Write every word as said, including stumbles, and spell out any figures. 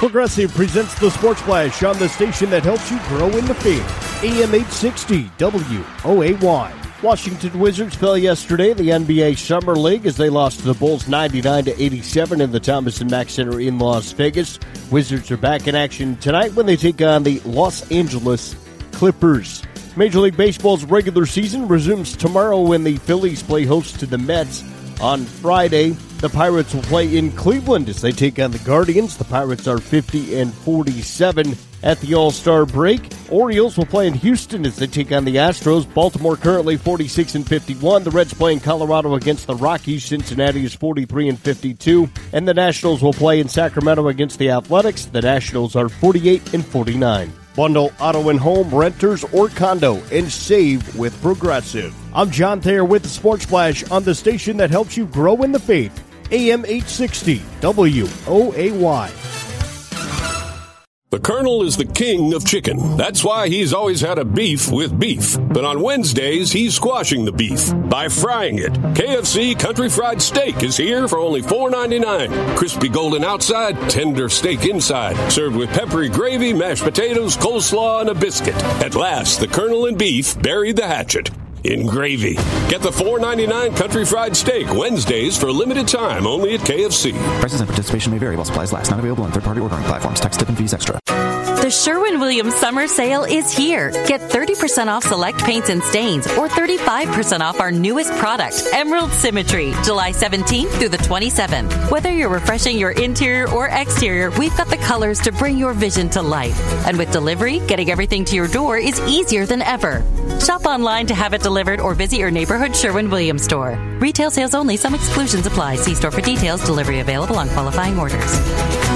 Progressive presents the Sports Flash on the station that helps you grow in the field. A M eight sixty W O A Y. Washington Wizards fell yesterday in the N B A Summer League as they lost to the Bulls ninety-nine to eighty-seven in the Thomas and Mack Center in Las Vegas. Wizards are back in action tonight when they take on the Los Angeles Clippers. Major League Baseball's regular season resumes tomorrow when the Phillies play host to the Mets. On Friday, the Pirates will play in Cleveland as they take on the Guardians. The Pirates are fifty and forty-seven at the All-Star break. Orioles will play in Houston as they take on the Astros. Baltimore currently forty-six and fifty-one. The Reds play in Colorado against the Rockies. Cincinnati is forty-three and fifty-two. And the Nationals will play in Sacramento against the Athletics. The Nationals are forty-eight and forty-nine. Bundle auto and home, renters, or condo, and save with Progressive. I'm John Thayer with the Sports Flash on the station that helps you grow in the faith. A M eight sixty W O A Y. The Colonel is the king of chicken. That's why he's always had a beef with beef. But on Wednesdays, he's squashing the beef by frying it. K F C Country Fried Steak is here for only four ninety-nine. Crispy golden outside, tender steak inside. Served with peppery gravy, mashed potatoes, coleslaw, and a biscuit. At last, the Colonel and beef buried the hatchet in gravy. Get the four ninety-nine Country Fried Steak Wednesdays for a limited time only at K F C. Prices and participation may vary while supplies last. Not available on third-party ordering platforms. Tax, tip, and fees extra. The Sherwin-Williams Summer Sale is here. Get thirty percent off select paints and stains or thirty-five percent off our newest product, Emerald Symmetry, July seventeenth through the twenty-seventh. Whether you're refreshing your interior or exterior, we've got the colors to bring your vision to life. And with delivery, getting everything to your door is easier than ever. Shop online to have it delivered or visit your neighborhood Sherwin-Williams store. Retail sales only. Some exclusions apply. See store for details. Delivery available on qualifying orders.